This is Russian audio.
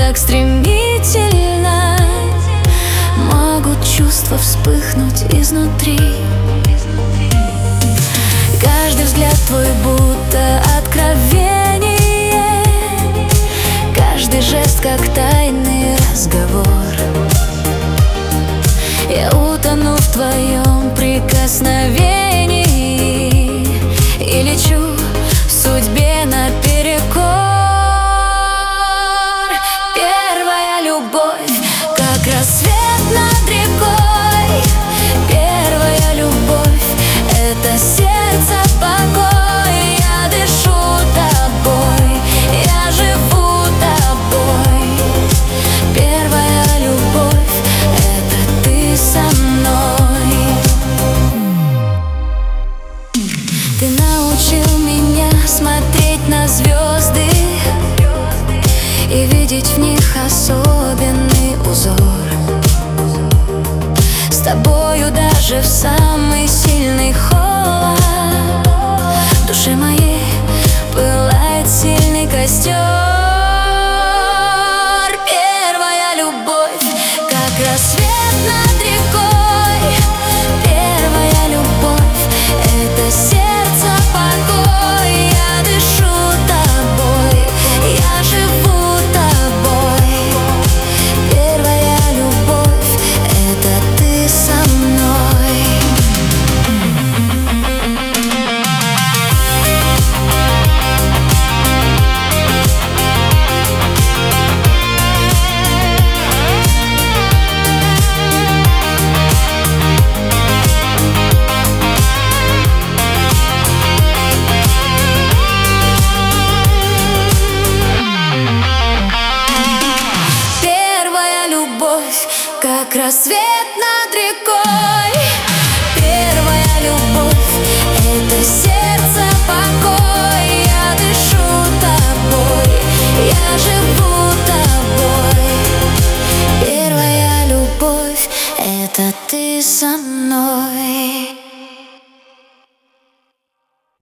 так стремительно могут чувства вспыхнуть изнутри. Каждый взгляд твой будто откровение, каждый жест как тайный разговор. Я утону в твоем прикосновении и лечу судьбе наперекор. Первая любовь, как рассвет над рекой. Первая любовь — это сердце покой. Я дышу тобой, я живу тобой. Первая любовь — это ты со мной. Ты научил меня смотреть на звезды и видеть в них особенный узор. С тобою даже в самый сильный холод в душе моей пылает сильный костер. Первая любовь, как рассвет над рекой. Первая любовь — это сердце покой. Я дышу тобой, я живу тобой. Первая любовь — это ты со мной. Как рассвет